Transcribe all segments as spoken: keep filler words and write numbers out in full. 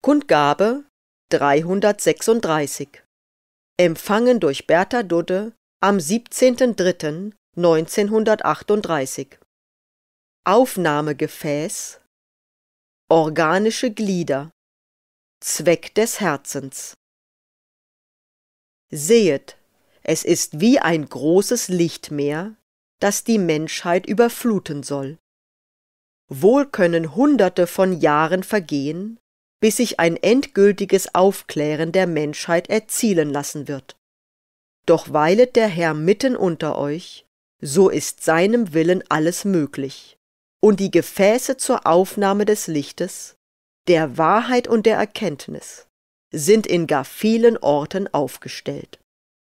Kundgabe dreihundertsechsunddreißig. Empfangen durch Bertha Dudde am siebzehnten dritten neunzehnhundertachtunddreißig. Aufnahmegefäß: organische Glieder. Zweck des Herzens. Sehet, es ist wie ein großes Lichtmeer, das die Menschheit überfluten soll. Wohl können Hunderte von Jahren vergehen, bis sich ein endgültiges Aufklären der Menschheit erzielen lassen wird. Doch weilet der Herr mitten unter euch, so ist seinem Willen alles möglich, und die Gefäße zur Aufnahme des Lichtes, der Wahrheit und der Erkenntnis sind in gar vielen Orten aufgestellt.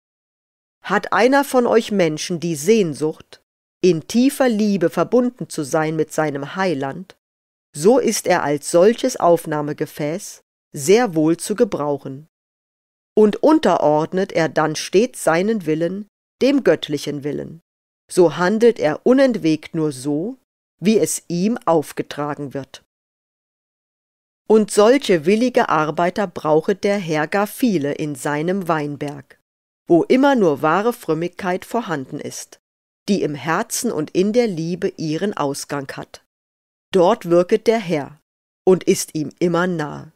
Hat einer von euch Menschen die Sehnsucht, in tiefer Liebe verbunden zu sein mit seinem Heiland, so ist er als solches Aufnahmegefäß sehr wohl zu gebrauchen. Und unterordnet er dann stets seinen Willen dem göttlichen Willen, so handelt er unentwegt nur so, wie es ihm aufgetragen wird. Und solche willige Arbeiter brauchet der Herr gar viele in seinem Weinberg, wo immer nur wahre Frömmigkeit vorhanden ist, die im Herzen und in der Liebe ihren Ausgang hat. Dort wirket der Herr und ist ihm immer nahe.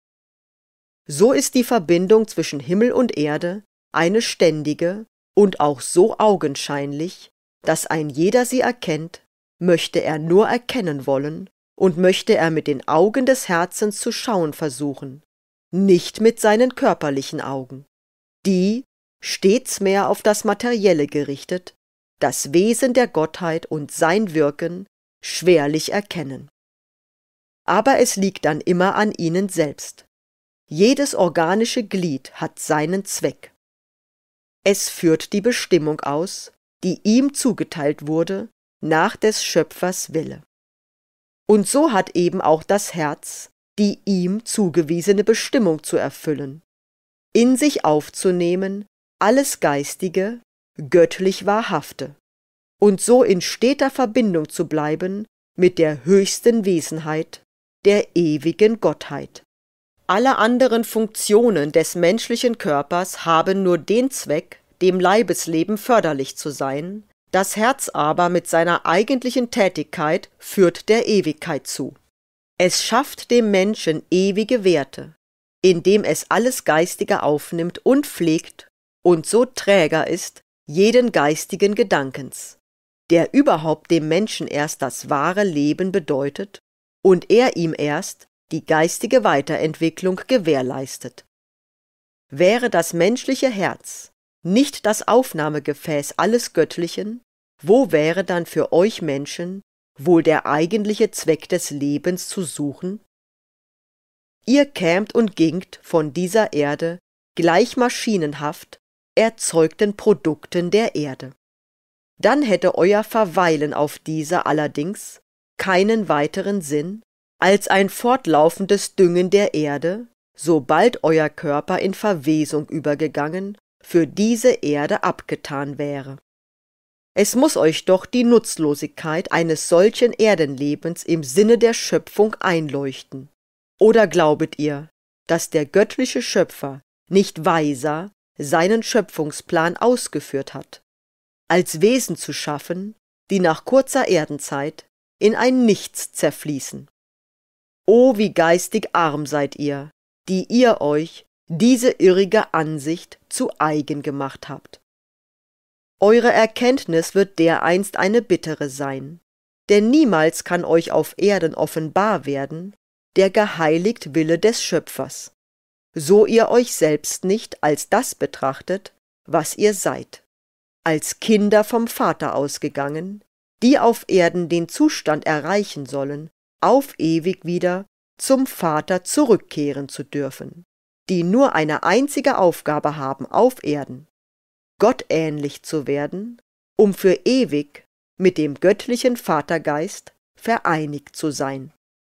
So ist die Verbindung zwischen Himmel und Erde eine ständige und auch so augenscheinlich, dass ein jeder sie erkennt, möchte er nur erkennen wollen und möchte er mit den Augen des Herzens zu schauen versuchen, nicht mit seinen körperlichen Augen, die, stets mehr auf das Materielle gerichtet, das Wesen der Gottheit und sein Wirken schwerlich erkennen. Aber es liegt dann immer an ihnen selbst. Jedes organische Glied hat seinen Zweck. Es führt die Bestimmung aus, die ihm zugeteilt wurde, nach des Schöpfers Wille. Und so hat eben auch das Herz die ihm zugewiesene Bestimmung zu erfüllen, in sich aufzunehmen alles Geistige, göttlich Wahrhafte, und so in steter Verbindung zu bleiben mit der höchsten Wesenheit, der ewigen Gottheit. Alle anderen Funktionen des menschlichen Körpers haben nur den Zweck, dem Leibesleben förderlich zu sein, das Herz aber mit seiner eigentlichen Tätigkeit führt der Ewigkeit zu. Es schafft dem Menschen ewige Werte, indem es alles Geistige aufnimmt und pflegt und so Träger ist jeden geistigen Gedankens, der überhaupt dem Menschen erst das wahre Leben bedeutet und er ihm erst die geistige Weiterentwicklung gewährleistet. Wäre das menschliche Herz nicht das Aufnahmegefäß alles Göttlichen, wo wäre dann für euch Menschen wohl der eigentliche Zweck des Lebens zu suchen? Ihr kämt und gingt von dieser Erde gleich maschinenhaft erzeugten Produkten der Erde. Dann hätte euer Verweilen auf dieser allerdings keinen weiteren Sinn als ein fortlaufendes Düngen der Erde, sobald euer Körper in Verwesung übergegangen, für diese Erde abgetan wäre. Es muß euch doch die Nutzlosigkeit eines solchen Erdenlebens im Sinne der Schöpfung einleuchten. Oder glaubet ihr, dass der göttliche Schöpfer nicht weiser seinen Schöpfungsplan ausgeführt hat, als Wesen zu schaffen, die nach kurzer Erdenzeit in ein Nichts zerfließen? O, wie geistig arm seid ihr, die ihr euch diese irrige Ansicht zu eigen gemacht habt. Eure Erkenntnis wird dereinst eine bittere sein, denn niemals kann euch auf Erden offenbar werden der geheiligt Wille des Schöpfers, so ihr euch selbst nicht als das betrachtet, was ihr seid, als Kinder vom Vater ausgegangen, die auf Erden den Zustand erreichen sollen, auf ewig wieder zum Vater zurückkehren zu dürfen, die nur eine einzige Aufgabe haben auf Erden, Gott ähnlich zu werden, um für ewig mit dem göttlichen Vatergeist vereinigt zu sein.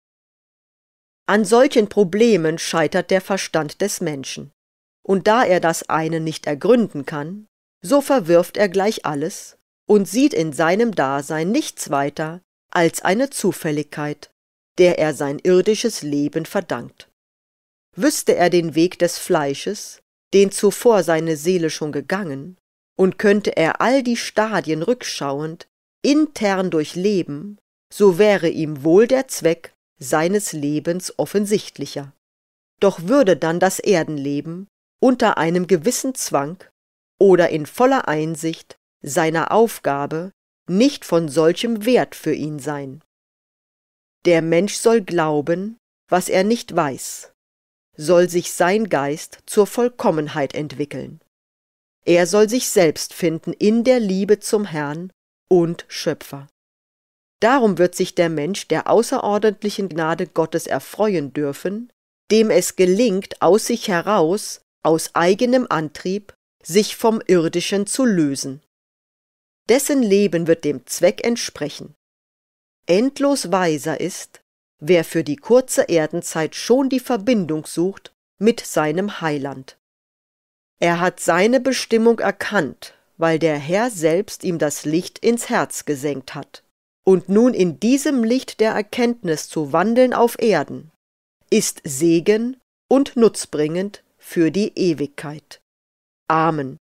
An solchen Problemen scheitert der Verstand des Menschen, und da er das eine nicht ergründen kann, so verwirft er gleich alles und sieht in seinem Dasein nichts weiter als eine Zufälligkeit, der er sein irdisches Leben verdankt. Wüsste er den Weg des Fleisches, den zuvor seine Seele schon gegangen, und könnte er all die Stadien rückschauend, intern durchleben, so wäre ihm wohl der Zweck seines Lebens offensichtlicher. Doch würde dann das Erdenleben unter einem gewissen Zwang oder in voller Einsicht seiner Aufgabe nicht von solchem Wert für ihn sein. Der Mensch soll glauben, was er nicht weiß, soll sich sein Geist zur Vollkommenheit entwickeln. Er soll sich selbst finden in der Liebe zum Herrn und Schöpfer. Darum wird sich der Mensch der außerordentlichen Gnade Gottes erfreuen dürfen, dem es gelingt, aus sich heraus, aus eigenem Antrieb, sich vom Irdischen zu lösen. Dessen Leben wird dem Zweck entsprechen. Endlos weiser ist, wer für die kurze Erdenzeit schon die Verbindung sucht mit seinem Heiland. Er hat seine Bestimmung erkannt, weil der Herr selbst ihm das Licht ins Herz gesenkt hat. Und nun in diesem Licht der Erkenntnis zu wandeln auf Erden, ist Segen und nutzbringend für die Ewigkeit. Amen.